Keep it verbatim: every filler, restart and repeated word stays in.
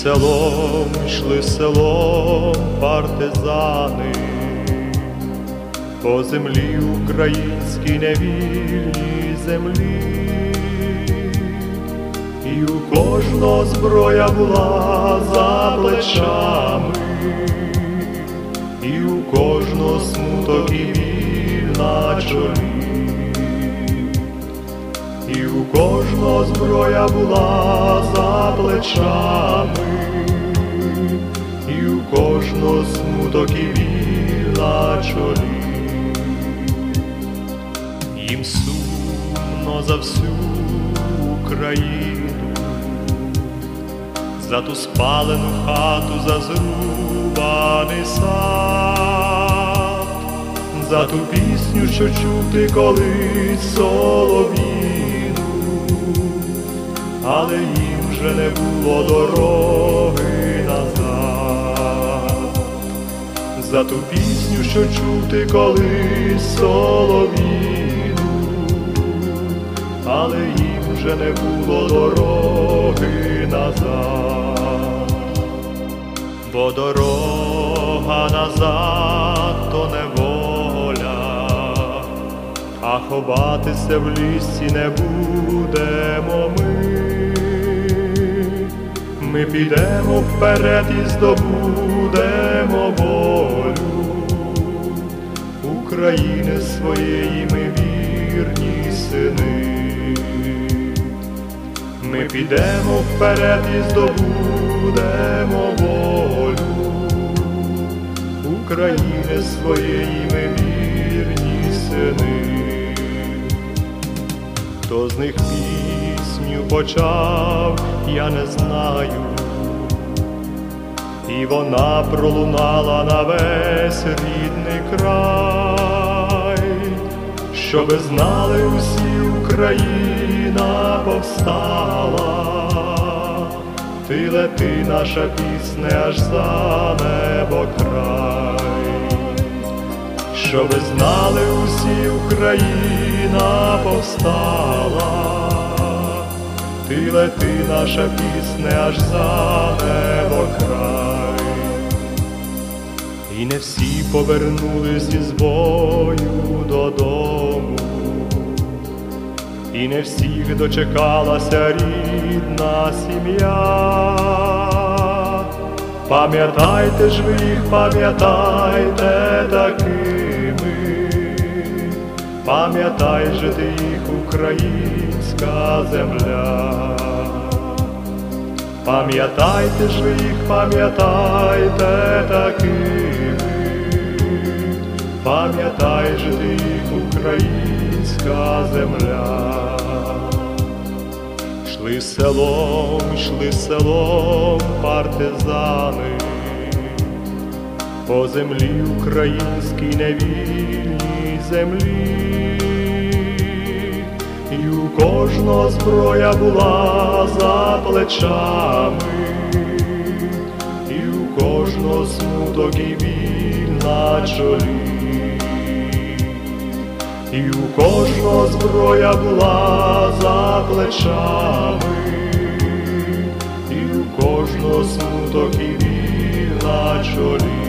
селом, йшли селом партизани, по землі українській невільній землі, і у кожного зброя була за плечами, і у кожного смуток і біль на чолі, і у кожного зброя була за плечами, і у кожного смуток і біль на чолі. Їм сумно за всю Україну, за ту спалену хату, за зрубаний сад, за ту пісню, що чути колись солов'їну, але їм вже не було дороги назад. За ту пісню, що чути колись солов'їну, але їм вже не було дороги назад. Бо дорога назад то неволя, а ховатися в лісі не будемо ми. Ми підемо вперед і здобудемо волю України своєї, ми вірні сини. Ми підемо вперед і здобудемо волю України своєї, ми вірні сини. Хто з них пісню почав, я не знаю, і вона пролунала на весь рідний край, щоби знали усі, Україна повстала. Ти лети, наша пісня, аж за небо край, щоби знали усі, Україна повстала. Ти лети, наша пісня, аж за небо край. І не всі повернулись із бою додому, і не всіх дочекалася рідна сім'я. Пам'ятайте ж ви їх, пам'ятайте такими, пам'ятай же ти їх, українська земля. Пам'ятайте ж ви їх, пам'ятайте такими, пам'ятай же ти їх, українська земля. Йшли селом, йшли селом партизани, по землі українській невільній землі, і у кожного зброя була за плечами, і у кожного смуток і біль на чолі, і у кожного зброя була за плечами, і у кожного смуток і біль на чолі.